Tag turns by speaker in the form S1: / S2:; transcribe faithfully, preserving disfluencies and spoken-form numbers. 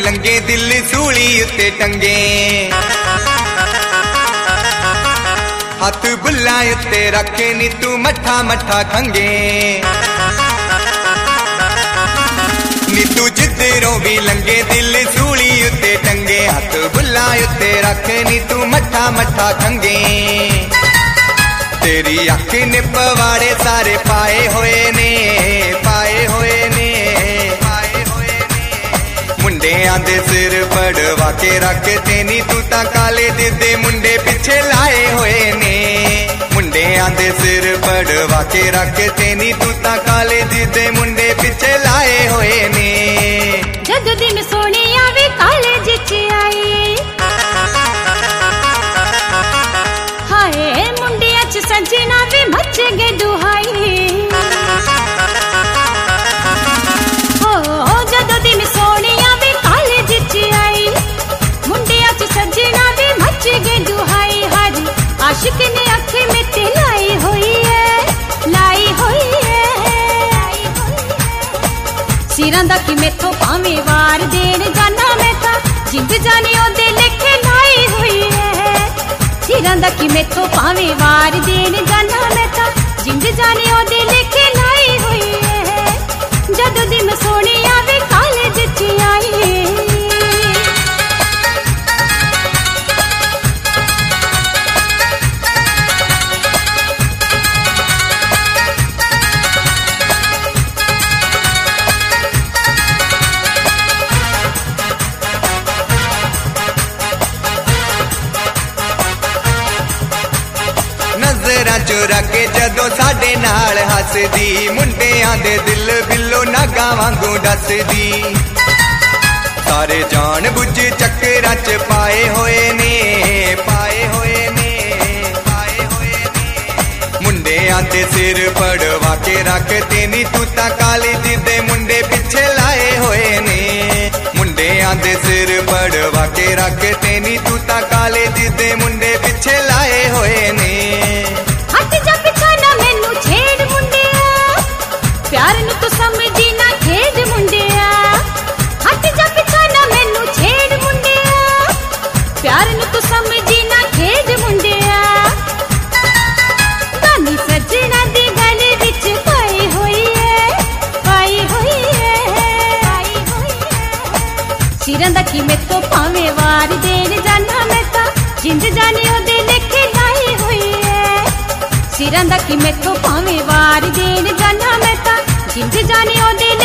S1: लंगे दिल सूली उत्ते टंगे हाथ बुल्ला उत्ते रखे नी तू मठा मठा खंगे नी तू जिधरों भी लंगे दिल सूली उत्ते टंगे हाथ बुल्ला उत्ते रखे नी तू मठा मठा खंगे तेरी अख ने पवाड़े सारे पाए हुए ने पाए हुए ने पाए हुए ने मुंडियां दे सिर पड़वा के रखते नी तू ता काले दे मुंडे पिछे लाए हुए ने मुंडियां दे सिर पड़वा के रखते नी तू ता काले दे मुंडे पिछे लाए हुए ने
S2: जद दिन सोने आवे काले जिच आई हाय मुंडिया च सजना वे मच गए दुहाई हो जद दिन सोने आवे काले जिच आई मुंडिया च सजना वे मच गए दुहाई हरी आशिक ने अख में ते लाई हुई है लाई हुई है सिरां दा कि मैथों भावें वार देन जाना मैं ता जिंद जाने ओदे लेखे लाई हुई है सिरां दा कि मैथों भावें वार देन जाना मैं ता जिंद जाने ओदे लेखे लाई हुई है जदों दी मैं सोनी आवे काले जिच आई
S1: नजरां चुरा के जदों साडे नाल हसदी मुंडियां दे दिल बिलो नागा वांगू डसदी सारे जान बुझ चक्करां च पाए होए ने पाए होए ने पाए होए ने मुंडियां दे सिर पड़वा के रखते नी तू ता काली दे मुंडे पिछे लाए होए ने मुंडियां दे सिर पड़वा के रखते नी तू ता काले दे मुंडे पिछे लाए होए ने
S2: हट जा पिछा ना मैनू छेड़ मुंडिया प्यार नू तू समझी ना खेड मुंडिया हट जा पिछा ना मैनू छेड़ मुंडिया प्यार नू तू समझी ना खेड मुंडिया गानी सजना दी गले विच पाई हुई है पाई हुई है पाई हुई है सिरां दा कि मैथों भावें वार देन जाना मैं ता जिंद जाने ओदे लेखे लाई हुई है सिरां दा कि मैथों भावें वार देन जाना मैं ता जिंद जाने ओदे